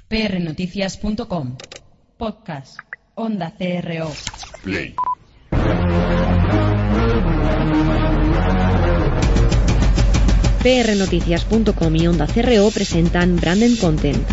prnoticias.com. Podcast. Onda CRO. Play. prnoticias.com y Onda CRO presentan Branded Content.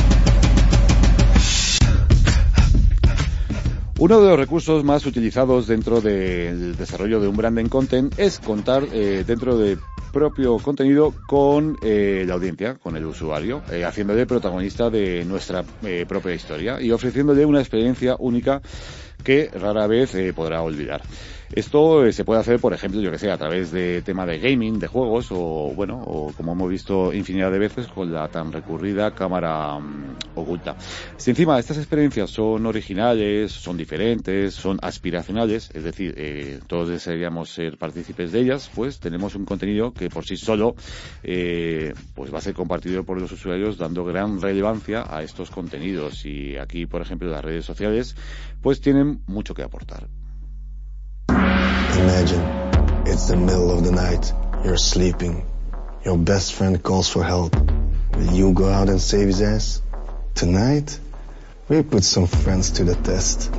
Uno de los recursos más utilizados dentro del desarrollo de un branded content es contar dentro del propio contenido con la audiencia, con el usuario, haciéndole protagonista de nuestra propia historia y ofreciéndole una experiencia única que rara vez podrá olvidar. Esto se puede hacer, por ejemplo, yo que sé, a través de tema de gaming, de juegos, o bueno, o como hemos visto infinidad de veces con la tan recurrida cámara oculta. Si encima estas experiencias son originales, son diferentes, son aspiracionales, es decir, todos desearíamos ser partícipes de ellas, pues tenemos un contenido que por sí solo pues va a ser compartido por los usuarios, dando gran relevancia a estos contenidos. Y aquí, por ejemplo, las redes sociales pues tienen mucho que aportar. Imagine it's the middle of the night, you're sleeping, your best friend calls for help. Will you go out and save his ass? Tonight, we put some friends to the test.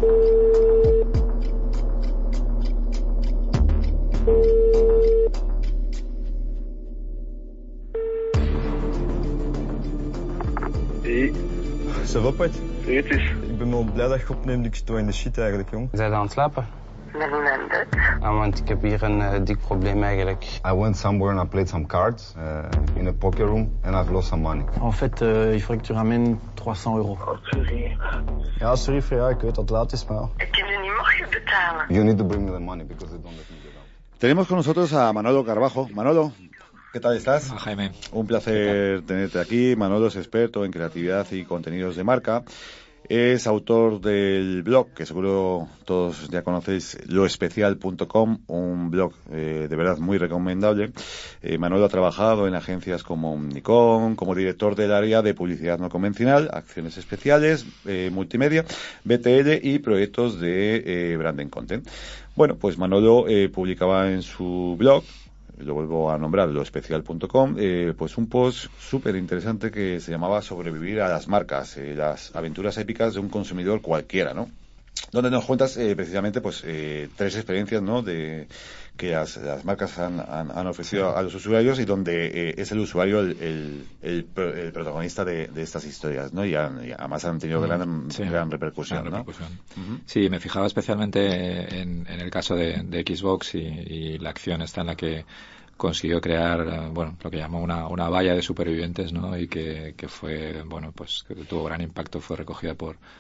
Hey. Ça va, Pat? Weet eens. Ik ben wel blij dat je opneemt. Ik zit wel in de shit eigenlijk, jong. Zijn aan het slapen? Ben je aan het? Want ik heb hier een dik probleem eigenlijk. I went somewhere and I played some cards in a poker room and I've lost some money. En fait, il faudrait que tu ramènes 300 €. Oh, sorry. Ja, sorry voor jou, ik weet dat het laat is, maar... Ik heb je niet mogen betalen. You need to bring me the money because they don't let me get out. Tenemos con nosotros a Manolo Carbajo. Manolo, ¿qué tal estás? Jaime. Un placer tenerte aquí. Manolo es experto en creatividad y contenidos de marca. Es autor del blog, que seguro todos ya conocéis, loespecial.com, un blog de verdad muy recomendable. Manolo ha trabajado en agencias como Nikon, como director del área de publicidad no convencional, acciones especiales, multimedia, BTL y proyectos de branding content. Bueno, pues Manolo publicaba en su blog, lo vuelvo a nombrar, loespecial.com, pues un post súper interesante que se llamaba Sobrevivir a las marcas, las aventuras épicas de un consumidor cualquiera, ¿no? Donde nos cuentas precisamente pues tres experiencias, ¿no?, de que las marcas han ofrecido a los usuarios y donde es el usuario el protagonista de estas historias, ¿no? Y además han tenido gran repercusión, ¿no? Uh-huh. Sí, me fijaba especialmente en el caso de Xbox y la acción esta en la que consiguió crear, bueno, lo que llamó una valla de supervivientes, ¿no? Y que fue, bueno, pues que tuvo gran impacto, fue recogida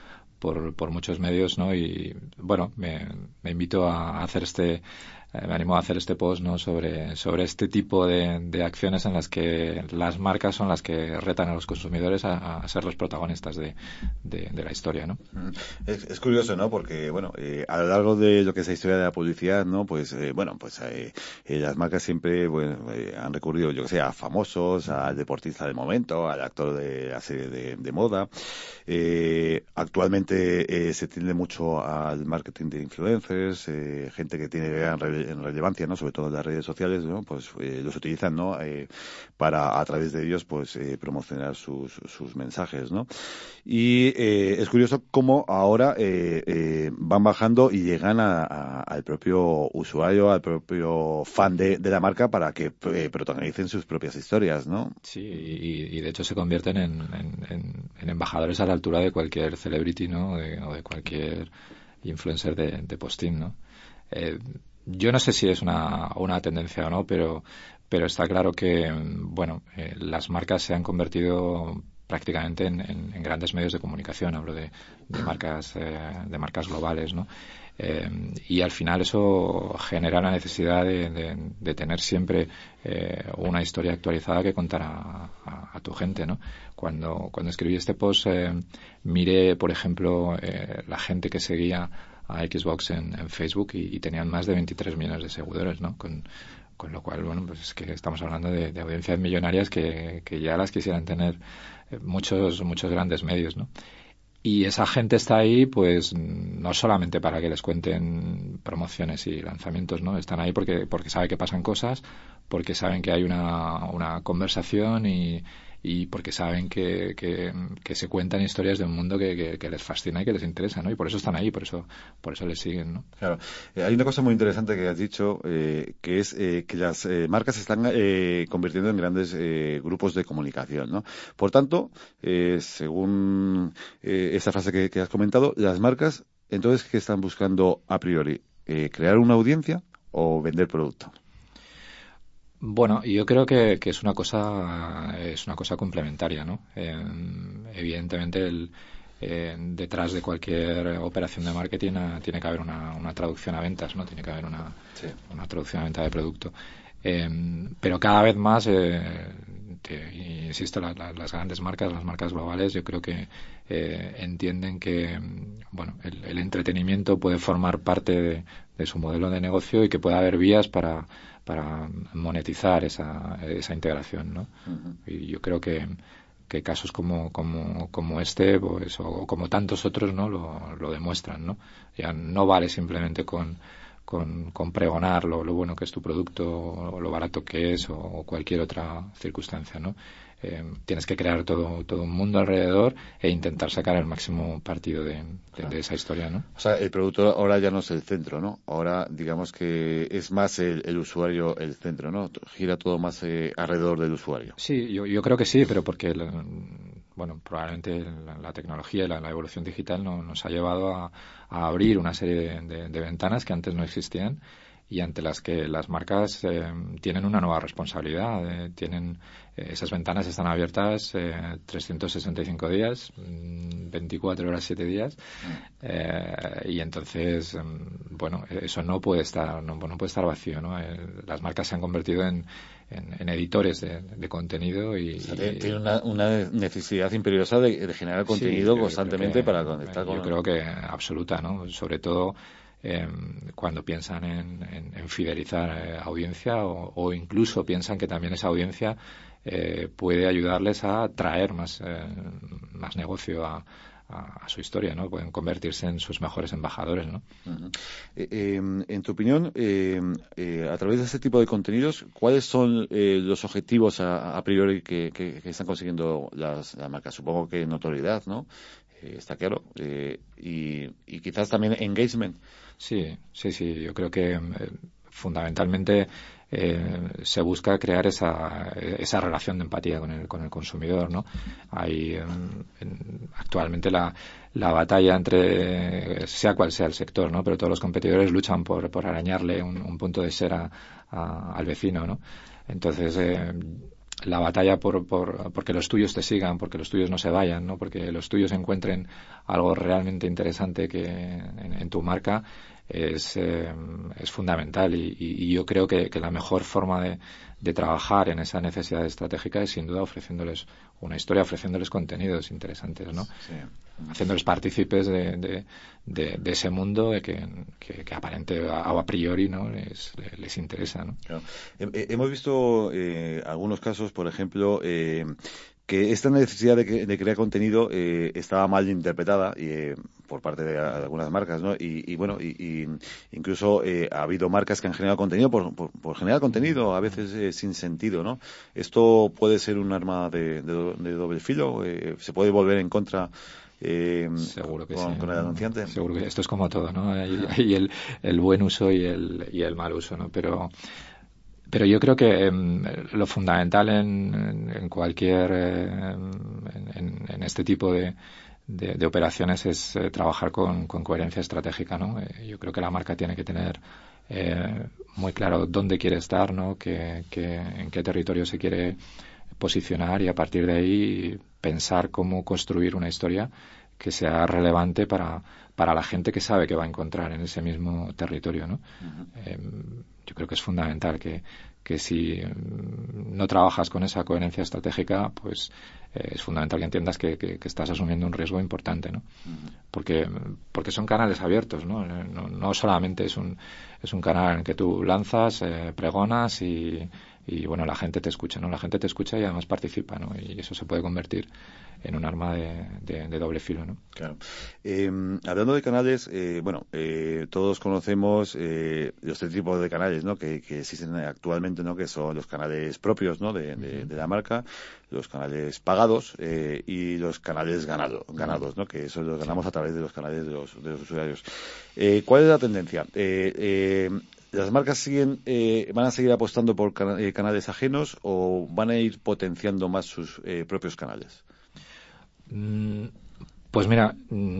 por muchos medios, ¿no? Y bueno, me invito a hacer me animó a hacer este post, ¿no?, sobre este tipo de acciones en las que las marcas son las que retan a los consumidores a ser los protagonistas de la historia, ¿no? Es curioso, ¿no? Porque, bueno, a lo largo de lo que es la historia de la publicidad, ¿no? Pues, las marcas siempre, han recurrido, yo que sé, a famosos, al deportista del momento, al actor de la serie de moda. Actualmente se tiende mucho al marketing de influencers, gente que tiene gran relevancia, ¿no?, sobre todo en las redes sociales, ¿no? Pues los utilizan, ¿no?, para a través de ellos pues promocionar sus mensajes, ¿no? Y es curioso cómo ahora van bajando y llegan al propio usuario, al propio fan de la marca para que protagonicen sus propias historias, ¿no? Sí, y de hecho se convierten en embajadores a la altura de cualquier celebrity, ¿no?, o de cualquier influencer de postín, ¿no? Yo no sé si es una tendencia o no, pero está claro que, bueno, las marcas se han convertido prácticamente en grandes medios de comunicación. Hablo de marcas globales, ¿no? Y al final eso genera la necesidad de tener siempre una historia actualizada que contar a tu gente, ¿no? Cuando escribí este post miré, por ejemplo, la gente que seguía a Xbox en Facebook y tenían más de 23 millones de seguidores, ¿no? Con lo cual, bueno, pues es que estamos hablando de audiencias millonarias que ya las quisieran tener muchos grandes medios, ¿no? Y esa gente está ahí, pues, no solamente para que les cuenten promociones y lanzamientos, ¿no? Están ahí porque saben que pasan cosas, porque saben que hay una conversación y y porque saben que se cuentan historias de un mundo que les fascina y que les interesa, ¿no? Y por eso están ahí, por eso les siguen, ¿no? Claro. Hay una cosa muy interesante que has dicho, que es que las marcas se están convirtiendo en grandes grupos de comunicación, ¿no? Por tanto, según esa frase que has comentado, las marcas, entonces, ¿qué están buscando a priori? ¿Crear una audiencia o vender producto? Bueno, yo creo que es una cosa complementaria, ¿no? Evidentemente detrás de cualquier operación de marketing tiene que haber una traducción a ventas, ¿no? Tiene que haber una traducción a venta de producto. Pero cada vez más, insisto, las grandes marcas, las marcas globales, yo creo que entienden que el entretenimiento puede formar parte de su modelo de negocio y que puede haber vías para monetizar esa integración, ¿no? Uh-huh. Y yo creo que casos como este, pues, o como tantos otros, ¿no? Lo demuestran, ¿no? Ya no vale simplemente con pregonar lo bueno que es tu producto o lo barato que es o cualquier otra circunstancia, ¿no? Tienes que crear todo un mundo alrededor e intentar sacar el máximo partido de esa historia, ¿no? O sea, el producto ahora ya no es el centro, ¿no? Ahora, digamos que es más el usuario el centro, ¿no? Gira todo más alrededor del usuario. Sí, yo creo que sí, pero porque probablemente la tecnología y la evolución digital nos ha llevado a abrir una serie de ventanas que antes no existían y ante las que las marcas tienen una nueva responsabilidad. Esas ventanas están abiertas 365 días, 24 horas, 7 días, y entonces, eso no puede estar vacío, ¿no? Las marcas se han convertido en editores de contenido y tiene una necesidad imperiosa de generar contenido constantemente para conectar con... Yo creo que absoluta, ¿no? Sobre todo cuando piensan en fidelizar audiencia o incluso piensan que también esa audiencia puede ayudarles a traer más negocio a su historia, ¿no? Pueden convertirse en sus mejores embajadores, ¿no? Uh-huh. En tu opinión, a través de este tipo de contenidos, ¿cuáles son los objetivos a priori que están consiguiendo las marcas? Supongo que notoriedad, ¿no? Está claro. Y quizás también engagement. Sí. Yo creo que fundamentalmente se busca crear esa relación de empatía con el consumidor, ¿no? Hay actualmente la batalla entre sea cual sea el sector, ¿no? Pero todos los competidores luchan por arañarle un punto de ser al vecino, ¿no? Entonces la batalla porque los tuyos te sigan, porque los tuyos no se vayan, ¿no? Porque los tuyos encuentren algo realmente interesante que en tu marca es fundamental y yo creo que la mejor forma de trabajar en esa necesidad estratégica es sin duda ofreciéndoles una historia, ofreciéndoles contenidos interesantes, ¿no? Sí. Haciéndoles partícipes de ese mundo que aparente o a priori, ¿no? les interesa, ¿no? Claro. Hemos visto algunos casos, por ejemplo, que esta necesidad de crear contenido estaba mal interpretada por parte de algunas marcas, ¿no? Y incluso ha habido marcas que han generado contenido por generar contenido, a veces sin sentido, ¿no? ¿Esto puede ser un arma de doble filo? ¿Se puede volver en contra seguro que con el anunciante? Seguro que esto es como todo, ¿no? Hay el buen uso y el mal uso, ¿no? Pero yo creo que lo fundamental en cualquier en este tipo de operaciones es trabajar con coherencia estratégica, ¿no? Yo creo que la marca tiene que tener muy claro dónde quiere estar, ¿no? En qué territorio se quiere posicionar y a partir de ahí pensar cómo construir una historia que sea relevante para la gente que sabe que va a encontrar en ese mismo territorio, ¿no? Uh-huh. Yo creo que es fundamental que si no trabajas con esa coherencia estratégica, pues es fundamental que entiendas que estás asumiendo un riesgo importante, ¿no? Uh-huh. Porque son canales abiertos, ¿no? No solamente es un canal en que tú lanzas, pregonas y y bueno, la gente te escucha, ¿no? La gente te escucha y además participa, ¿no? Y eso se puede convertir en un arma de doble filo, ¿no? Claro. Hablando de canales, todos conocemos los tres tipos de canales, ¿no? Que existen actualmente, ¿no? Que son los canales propios, ¿no? De la marca, los canales pagados y los canales ganados, ¿no? Que eso los ganamos a través de los canales de los usuarios. ¿Cuál es la tendencia? ¿Las marcas van a seguir apostando por canales ajenos o van a ir potenciando más sus propios canales? Pues mira,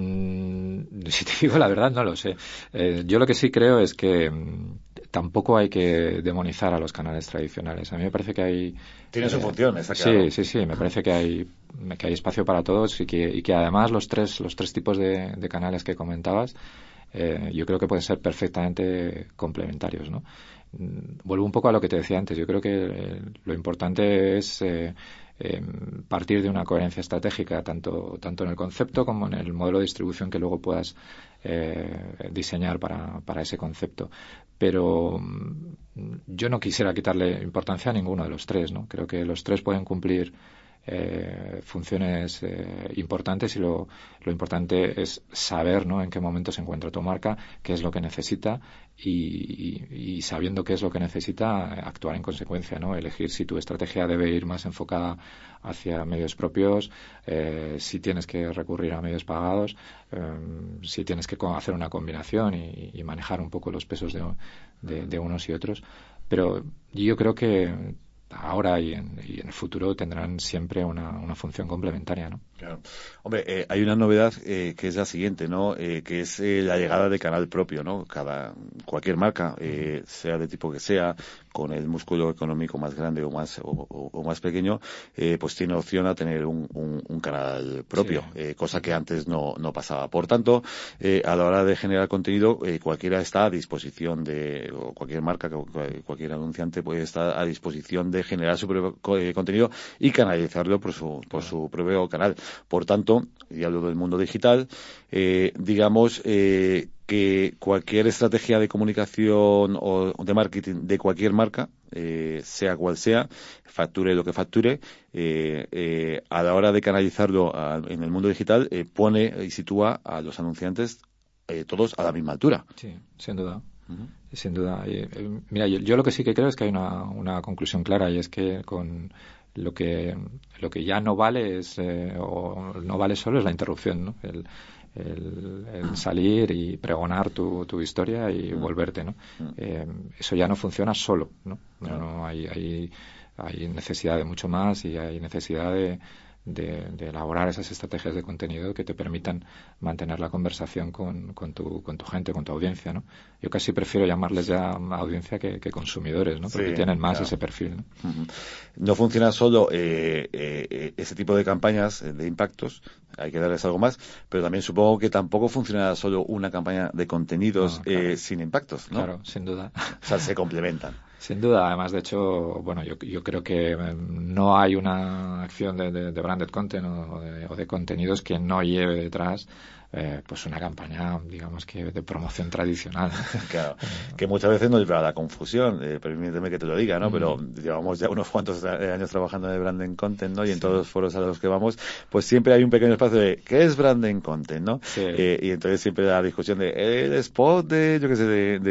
si te digo la verdad, no lo sé. Yo lo que sí creo es que tampoco hay que demonizar a los canales tradicionales. A mí me parece que hay... Tiene su función, está claro. Sí. Me parece que hay espacio para todos y que además los tres tipos de canales que comentabas, yo creo que pueden ser perfectamente complementarios, ¿no? Vuelvo un poco a lo que te decía antes. Yo creo que lo importante es partir de una coherencia estratégica tanto en el concepto como en el modelo de distribución que luego puedas diseñar para ese concepto. Pero yo no quisiera quitarle importancia a ninguno de los tres, ¿no? Creo que los tres pueden cumplir funciones importantes y lo importante es saber, ¿no? En qué momento se encuentra tu marca, qué es lo que necesita y sabiendo qué es lo que necesita, actuar en consecuencia, ¿no? Elegir si tu estrategia debe ir más enfocada hacia medios propios, si tienes que recurrir a medios pagados, si tienes que hacer una combinación y manejar un poco los pesos de unos y otros. Pero yo creo que ahora y en el futuro tendrán siempre una función complementaria, ¿no? Claro. Hombre, hay una novedad que es la siguiente, ¿no? Que es la llegada de canal propio, ¿no? Cualquier marca, sea de tipo que sea, con el músculo económico más grande o más pequeño, pues tiene opción a tener un canal propio, cosa que antes no pasaba. Por tanto, a la hora de generar contenido, cualquiera está a disposición o cualquier marca, cualquier anunciante puede estar a disposición de generar su propio contenido y canalizarlo por su propio canal. Por tanto, y hablo del mundo digital, digamos que cualquier estrategia de comunicación o de marketing de cualquier marca, sea cual sea, facture lo que facture, a la hora de canalizarlo en el mundo digital, pone y sitúa a los anunciantes todos a la misma altura. Sí, sin duda. Sin duda. Mira, yo lo que sí que creo es que hay una conclusión clara, y es que con lo que ya no vale o no vale solo es la interrupción, ¿no? El salir y pregonar tu historia y volverte, ¿no? Eso ya no funciona solo, ¿no? No hay necesidad de mucho más y hay necesidad de elaborar esas estrategias de contenido que te permitan mantener la conversación con tu gente, con tu audiencia, ¿no? Yo casi prefiero llamarles ya audiencia que consumidores, ¿no? Porque tienen más ese perfil, ¿no? No funciona solo ese tipo de campañas de impactos, hay que darles algo más, pero también supongo que tampoco funciona solo una campaña de contenidos sin impactos, ¿no? Claro, sin duda. O sea, se complementan. Sin duda, además, de hecho, bueno, yo creo que no hay una acción de branded content o de contenidos que no lleve detrás pues una campaña, digamos, que de promoción tradicional. Claro, que muchas veces nos lleva a la confusión, permíteme que te lo diga, ¿no? Pero llevamos ya unos cuantos años trabajando de branding content, ¿no? Y en todos los foros a los que vamos, pues siempre hay un pequeño espacio de ¿qué es branding content, no? Sí. Y entonces siempre la discusión de el spot de, yo qué sé,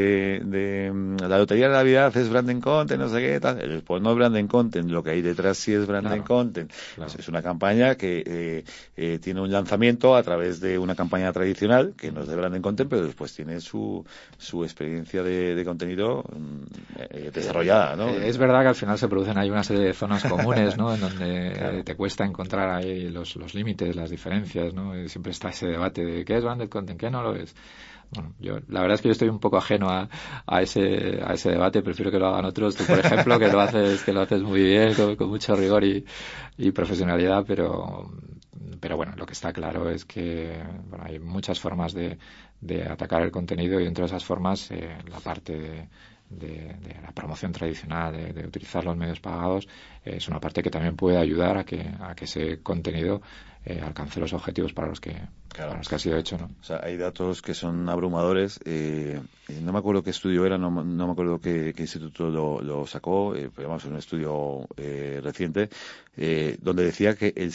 de la lotería de Navidad es branding content, no sé qué, tal. El spot no es branding content, lo que hay detrás sí es branding content. Claro. Es una campaña que tiene un lanzamiento a través de una campaña tradicional, que no es de branding content, pero después tiene su experiencia de contenido desarrollada, ¿no? Es verdad que al final se producen ahí una serie de zonas comunes, ¿no? En donde te cuesta encontrar ahí los límites, las diferencias, ¿no? Y siempre está ese debate de qué es branded content, qué no lo es. Bueno, la verdad es que yo estoy un poco ajeno a ese debate, prefiero que lo hagan otros. Tú, por ejemplo, que lo haces muy bien, con mucho rigor y profesionalidad, pero bueno, lo que está claro es que hay muchas formas de atacar el contenido, y dentro de esas formas la parte de la promoción tradicional, de utilizar los medios pagados, es una parte que también puede ayudar a que ese contenido alcance los objetivos para los que para los que ha sido hecho, ¿no? O sea, hay datos que son abrumadores. No me acuerdo qué estudio era, no me acuerdo qué instituto lo sacó, pero vamos, un estudio reciente, donde decía que el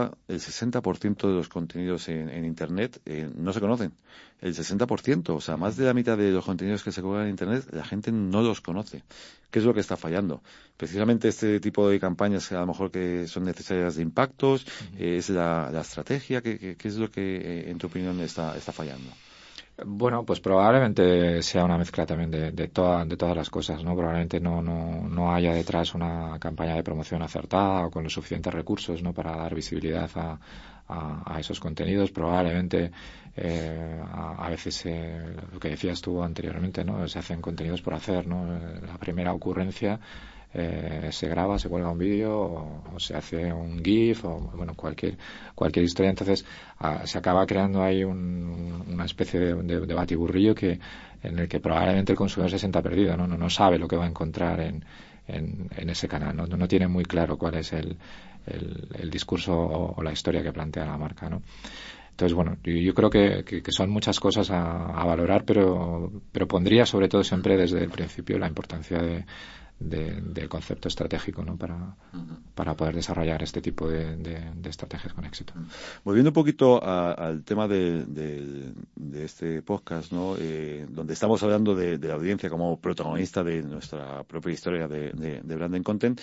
60% de los contenidos en Internet no se conocen. El 60%, o sea, más de la mitad de los contenidos que se cuelgan en Internet, la gente no los conoce. ¿Qué es lo que está fallando? Precisamente este tipo de campañas que a lo mejor que son necesarias de impactos, es la estrategia, ¿qué es lo que en tu opinión está fallando? Bueno, pues probablemente sea una mezcla también de todas las cosas, ¿no? Probablemente no haya detrás una campaña de promoción acertada o con los suficientes recursos, ¿no? Para dar visibilidad a esos contenidos. Probablemente a veces lo que decías tú anteriormente, ¿no? Se hacen contenidos por hacer, ¿no? La primera ocurrencia se graba, se cuelga un vídeo o se hace un GIF o bueno cualquier historia. Entonces se acaba creando ahí una especie de batiburrillo en el que probablemente el consumidor se sienta perdido, no sabe lo que va a encontrar en ese canal, no tiene muy claro cuál es el discurso o la historia que plantea la marca, ¿no? Entonces, bueno, yo creo que son muchas cosas a valorar, pero pondría sobre todo siempre desde el principio la importancia del concepto estratégico, ¿no? Para poder desarrollar este tipo de estrategias con éxito. Volviendo un poquito al tema de este podcast, ¿no? Donde estamos hablando de la audiencia como protagonista de nuestra propia historia de Branded Content.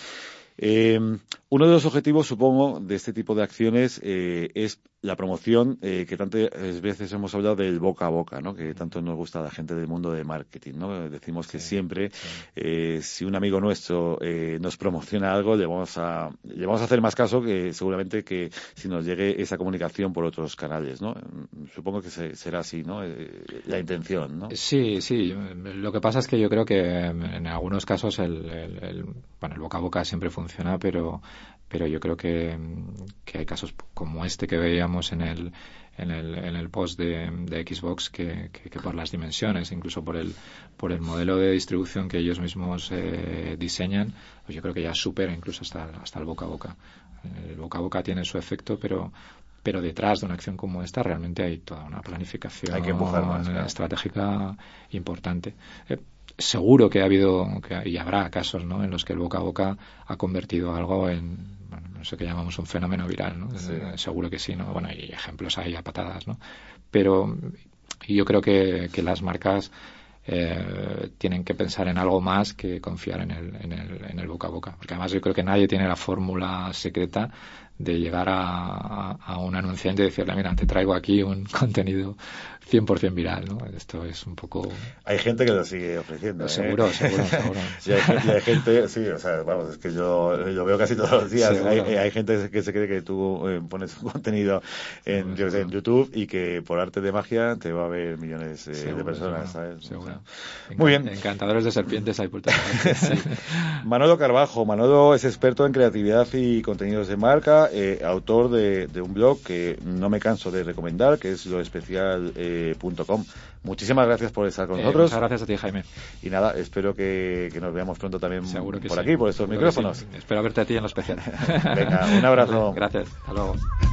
Uno de los objetivos, supongo, de este tipo de acciones es la promoción, que tantas veces hemos hablado del boca a boca, ¿no? Que tanto nos gusta a la gente del mundo de marketing, ¿no? Decimos que siempre, si un amigo nuestro nos promociona algo, le vamos a hacer más caso que seguramente que si nos llegue esa comunicación por otros canales, ¿no? Supongo que será así, ¿no? La intención, ¿no? Sí. Lo que pasa es que yo creo que en algunos casos el boca a boca siempre funciona, pero yo creo que hay casos como este que veíamos en el post de Xbox que por las dimensiones, incluso por el modelo de distribución que ellos mismos diseñan, pues yo creo que ya supera incluso hasta el boca a boca. El boca a boca tiene su efecto, pero detrás de una acción como esta realmente hay toda una planificación hay que empujar más, estratégica importante. Seguro que ha habido y habrá casos, ¿no? En los que el boca a boca ha convertido algo en eso que llamamos un fenómeno viral, ¿no? Sí. Seguro que sí, ¿no? Bueno, hay ejemplos ahí a patadas, ¿no? Pero yo creo que las marcas tienen que pensar en algo más que confiar en el boca a boca, porque además yo creo que nadie tiene la fórmula secreta de llegar a un anunciante y decirle, mira, te traigo aquí un contenido 100% viral, ¿no? Esto es un poco... Hay gente que lo sigue ofreciendo, Seguro. Y hay gente, sí, o sea, vamos, es que yo lo veo casi todos los días. Hay gente que se cree que tú pones un contenido en YouTube y que por arte de magia te va a ver millones de personas, ¿sabes? Seguro. Muy bien. Encantadores de serpientes hay por todas partes. Sí. Manolo Carbajo. Manolo es experto en creatividad y contenidos de marca, autor de un blog que no me canso de recomendar, que es loespecial.com. Muchísimas gracias por estar con nosotros. Muchas gracias a ti, Jaime. Y nada, espero que nos veamos pronto también por sí. aquí, por estos micrófonos. Sí. Espero verte a ti en Lo Especial. Venga, un abrazo. Gracias. Hasta luego.